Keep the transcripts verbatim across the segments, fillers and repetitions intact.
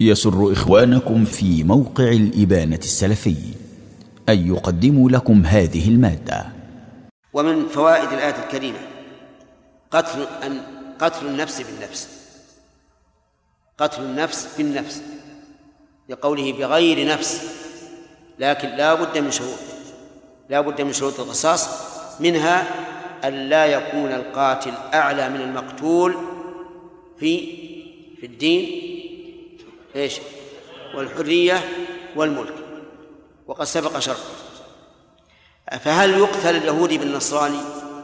يسر إخوانكم في موقع الإبانة السلفي أن يقدموا لكم هذه المادة. ومن فوائد الآية الكريمة قتل أن قتل النفس بالنفس، قتل النفس بالنفس لقوله بغير نفس، لكن لا بد من شروط، لا بد من شروط القصاص، منها أن لا يكون القاتل أعلى من المقتول في في الدين إيش والحرية والملك، وقد سبق شرط. فهل يقتل اليهودي بالنصراني؟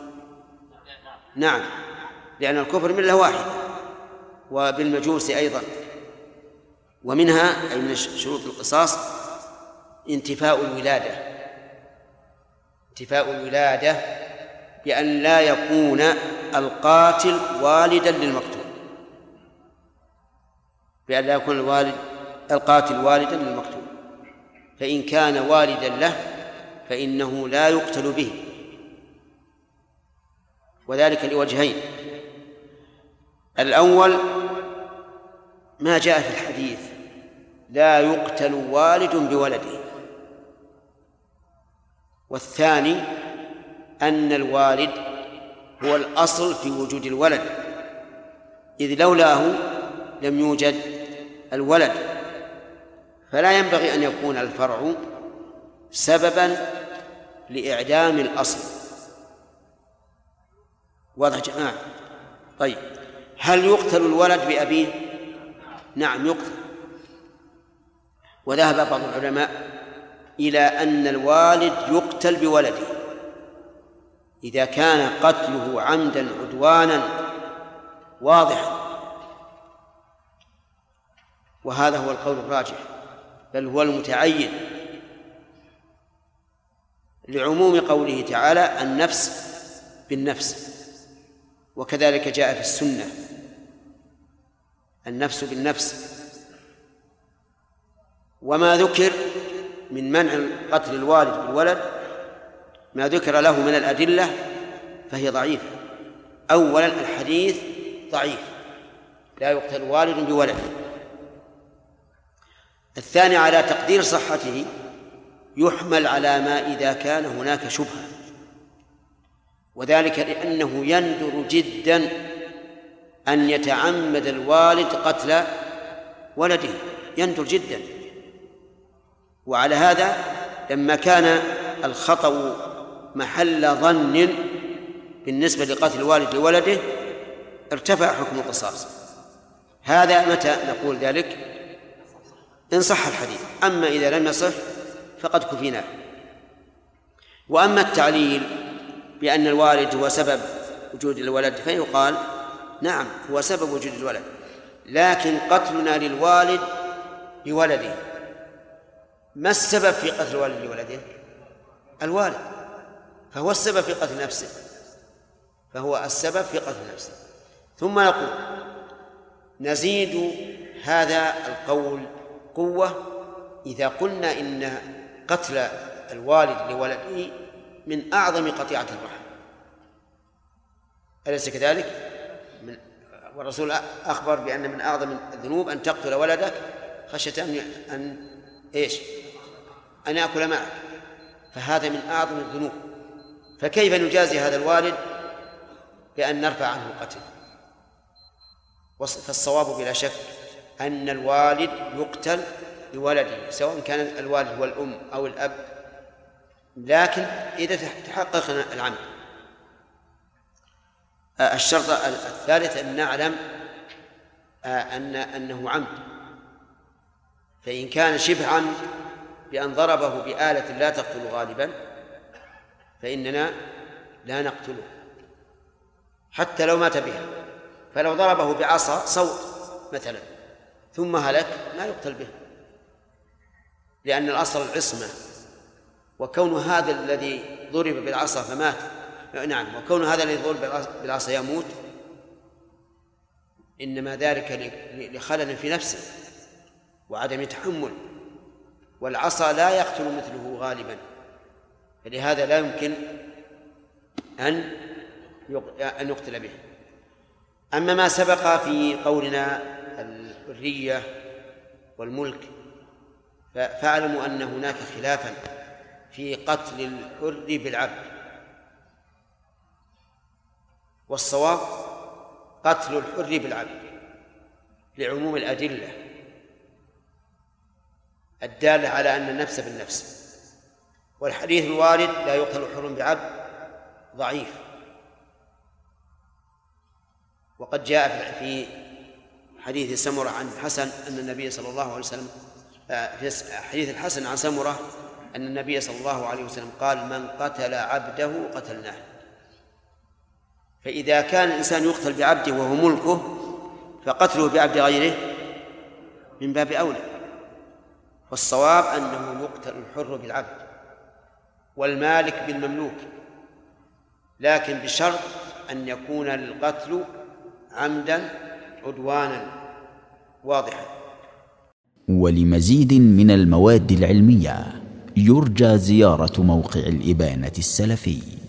نعم، لأن الكفر ملة واحدة، وبالمجوس أيضا. ومنها أي من شروط القصاص انتفاء الولادة، انتفاء الولادة بأن لا يكون القاتل والدا للمقتول، بأن لا يكون الوالد القاتل والدا للمقتول، فإن كان والدا له فإنه لا يقتل به، وذلك لوجهين. الأول ما جاء في الحديث لا يقتل والد بولده، والثاني أن الوالد هو الأصل في وجود الولد، إذ لولاه لم يوجد الولد، فلا ينبغي أن يكون الفرع سببا لإعدام الأصل. واضح جماعة؟ طيب، هل يقتل الولد بأبيه؟ نعم يقتل، وذهب بعض العلماء إلى أن الوالد يقتل بولده إذا كان قتله عمدا عدوانا واضحا، وهذا هو القول الراجح، بل هو المتعين لعموم قوله تعالى النفس بالنفس، وكذلك جاء في السنة النفس بالنفس. وما ذكر من منع قتل الوالد بالولد ما ذكر له من الأدلة فهي ضعيفة. أولا الحديث ضعيف، لا يقتل والد بولد. الثاني على تقدير صحته يحمل على ما إذا كان هناك شبهة، وذلك لأنه يندر جدا أن يتعمد الوالد قتل ولده، يندر جدا. وعلى هذا لما كان الخطأ محل ظن بالنسبة لقتل الوالد لولده ارتفع حكم القصاص. هذا متى نقول ذلك؟ إن صح الحديث، أما إذا لم يصح فقد كفيناه. وأما التعليل بأن الوالد هو سبب وجود الولد فيقال نعم هو سبب وجود الولد، لكن قتلنا للوالد بولده، ما السبب في قتل الوالد لولده؟ الوالد، فهو السبب في قتل نفسه، فهو السبب في قتل نفسه. ثم نقول نزيد هذا القول قوة إذا قلنا إن قتل الوالد لولده من أعظم قطيعة الرحم، أليس كذلك؟ من والرسول أخبر بأن من أعظم الذنوب أن تقتل ولدك خشية أن أن إيش؟ أن يأكل معك، فهذا من أعظم الذنوب، فكيف نجازي هذا الوالد بأن نرفع عنه القتل؟ فالصواب بلا شك أن الوالد يقتل لولده، سواء كان الوالد هو الأم أو الأب، لكن إذا تحقق العمد. الشرط الثالث أن نعلم أن أنه عمد، فإن كان شبه عمد بأن ضربه بآلة لا تقتل غالبا فإننا لا نقتله حتى لو مات بها. فلو ضربه بعصا صوت مثلا ثم هلك لا يقتل به، لأن الأصل العصمة، وكون هذا الذي ضرب بالعصا فمات نعم وكون هذا الذي ضرب بالعصا يموت إنما ذلك لخلل في نفسه وعدم تحمل، والعصا لا يقتل مثله غالبا، فلهذا لا يمكن أن أن يقتل به. أما ما سبق في قولنا الحرية والملك، فاعلموا أن هناك خلافا في قتل الحر بالعبد، والصواب قتل الحر بالعبد لعموم الأدلة الدالة على أن النفس بالنفس، والحديث الوارد لا يقتل حر بعبد ضعيف. وقد جاء في حديث سمرة عن الحسن أن النبي صلى الله عليه وسلم في حديث الحسن عن سمرة أن النبي صلى الله عليه وسلم قال: من قتل عبده قتلناه. فإذا كان الإنسان يقتل بعبده وهو ملكه، فقتله بعبد غيره من باب أولى. والصواب أنه يقتل الحر بالعبد والمالك بالمملوك، لكن بشرط أن يكون القتل عمدا عدوانا واضحا. ولمزيد من المواد العلمية يرجى زيارة موقع الإبانة السلفي.